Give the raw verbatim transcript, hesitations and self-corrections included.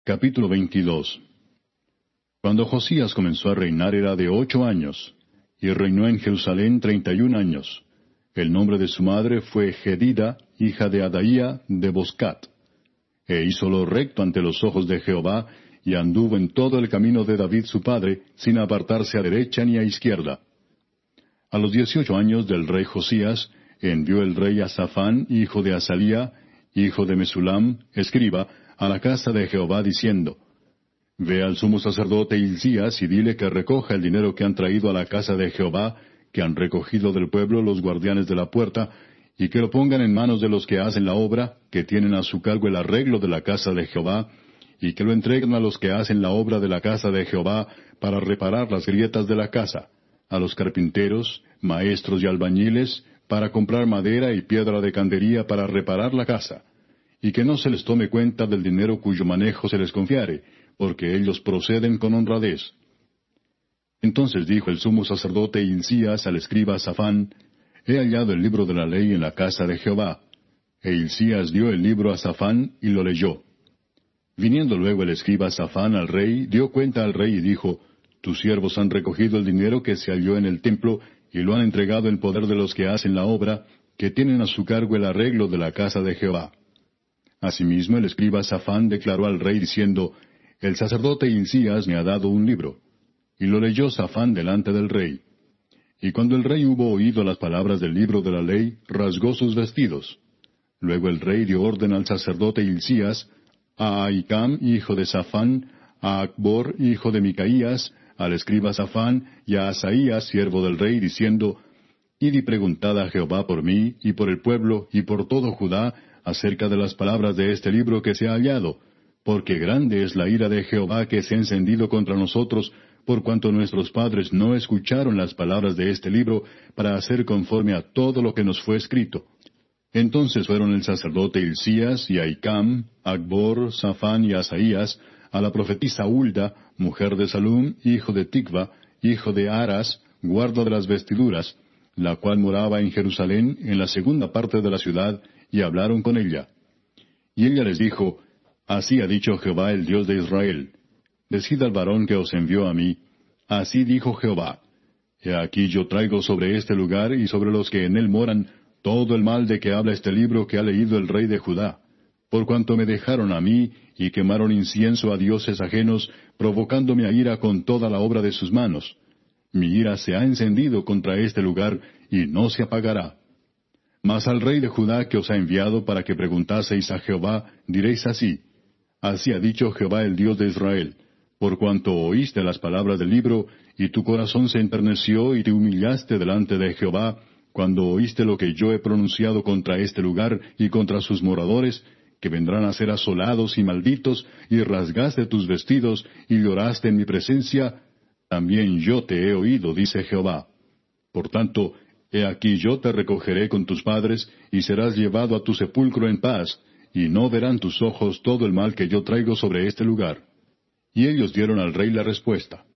Capítulo veintidós. Cuando Josías comenzó a reinar era de ocho años, y reinó en Jerusalén treinta y un años. El nombre de su madre fue Jedida, hija de Adaía de Boscat. E hizo lo recto ante los ojos de Jehová, y anduvo en todo el camino de David su padre, sin apartarse a derecha ni a izquierda. A los dieciocho años del rey Josías, envió el rey a Safán, hijo de Asalía, hijo de Mesulam, escriba, a la casa de Jehová, diciendo: Ve al sumo sacerdote Hilcías y dile que recoja el dinero que han traído a la casa de Jehová, que han recogido del pueblo los guardianes de la puerta, y que lo pongan en manos de los que hacen la obra, que tienen a su cargo el arreglo de la casa de Jehová, y que lo entreguen a los que hacen la obra de la casa de Jehová para reparar las grietas de la casa, a los carpinteros, maestros y albañiles, para comprar madera y piedra de candería para reparar la casa, y que no se les tome cuenta del dinero cuyo manejo se les confiare, porque ellos proceden con honradez. Entonces dijo el sumo sacerdote Hilcías al escriba Safán: He hallado el libro de la ley en la casa de Jehová. E Hilcías dio el libro a Safán y lo leyó. Viniendo luego el escriba Safán al rey, dio cuenta al rey y dijo: Tus siervos han recogido el dinero que se halló en el templo, y lo han entregado en poder de los que hacen la obra, que tienen a su cargo el arreglo de la casa de Jehová. Asimismo el escriba Safán declaró al rey diciendo: El sacerdote Hilcías me ha dado un libro. Y lo leyó Safán delante del rey. Y cuando el rey hubo oído las palabras del libro de la ley, rasgó sus vestidos. Luego el rey dio orden al sacerdote Hilcías, a Ahicam, hijo de Safán, a Acbor, hijo de Micaías, al escriba Safán, y a Asaías, siervo del rey, diciendo: Id y preguntad a Jehová por mí, y por el pueblo, y por todo Judá, acerca de las palabras de este libro que se ha hallado, porque grande es la ira de Jehová que se ha encendido contra nosotros, por cuanto nuestros padres no escucharon las palabras de este libro, para hacer conforme a todo lo que nos fue escrito. Entonces fueron el sacerdote Hilcías, y Ahicam, Acbor, Safán y Asaías, a la profetisa Hulda, mujer de Salum, hijo de Ticva, hijo de Aras, guarda de las vestiduras, la cual moraba en Jerusalén, en la segunda parte de la ciudad, y hablaron con ella. Y ella les dijo: Así ha dicho Jehová, el Dios de Israel: Decid al varón que os envió a mí: Así dijo Jehová: He aquí yo traigo sobre este lugar y sobre los que en él moran todo el mal de que habla este libro que ha leído el rey de Judá, por cuanto me dejaron a mí y quemaron incienso a dioses ajenos, provocándome a ira con toda la obra de sus manos. Mi ira se ha encendido contra este lugar y no se apagará. Mas al rey de Judá que os ha enviado para que preguntaseis a Jehová, diréis así: Así ha dicho Jehová, el Dios de Israel: Por cuanto oíste las palabras del libro, y tu corazón se enterneció y te humillaste delante de Jehová, cuando oíste lo que yo he pronunciado contra este lugar y contra sus moradores, que vendrán a ser asolados y malditos, y rasgaste tus vestidos, y lloraste en mi presencia, también yo te he oído, dice Jehová. Por tanto, he aquí yo te recogeré con tus padres, y serás llevado a tu sepulcro en paz, y no verán tus ojos todo el mal que yo traigo sobre este lugar. Y ellos dieron al rey la respuesta.